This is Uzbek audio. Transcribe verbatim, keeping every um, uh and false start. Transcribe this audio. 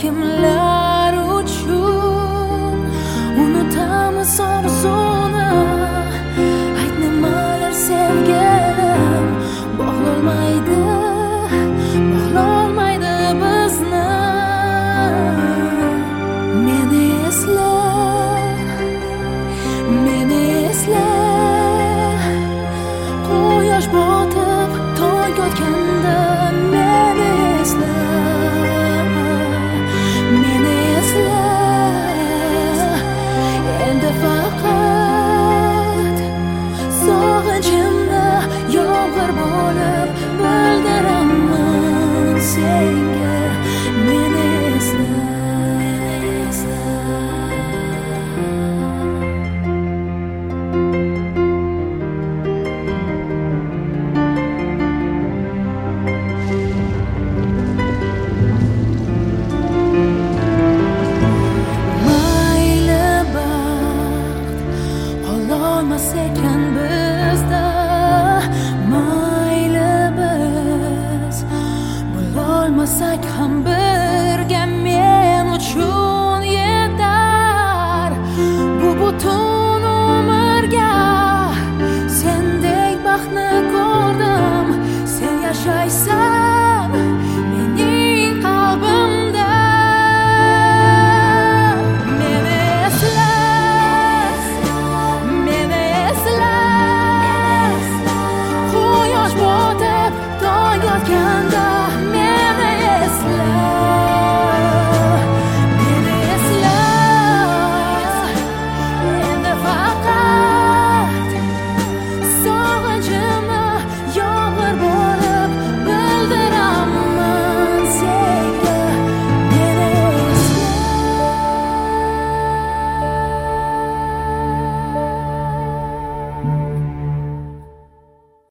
kimlar uchun unutamiz orzuni. Ayt nimalar sevgilim bog'lolmaydi, bog'lolmaydi bizni. Meni esla, meni esla, quyosh botib tong otganda meni esla, meni esla. Endi faqat sog'inchimni yomg'ir bo'lib bildiraman senga. Meni esla, meni esla. Ekan bizda mayli biz bo'lolmasak ham birga men uchun yetar bu butun umrga. Sendek baxtni ko'rdim, sen yashaysan